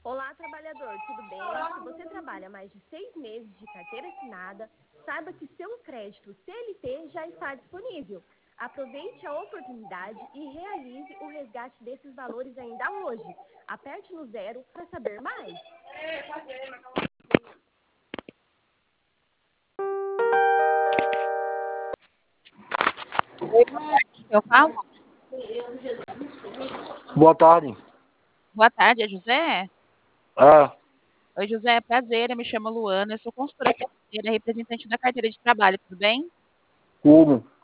Olá, trabalhador, tudo bem? Se você trabalha mais de 6 meses de carteira assinada, saiba que seu crédito CLT já está disponível. Aproveite a oportunidade e realize o resgate desses valores ainda hoje. Aperte no 0 para saber mais. Oi, boa tarde. Eu falo? Boa tarde. Boa tarde, é José? Ah, Oi, José, prazer, eu me chamo Luana, eu sou consultora financeira, representante da carteira de trabalho, tudo bem? como?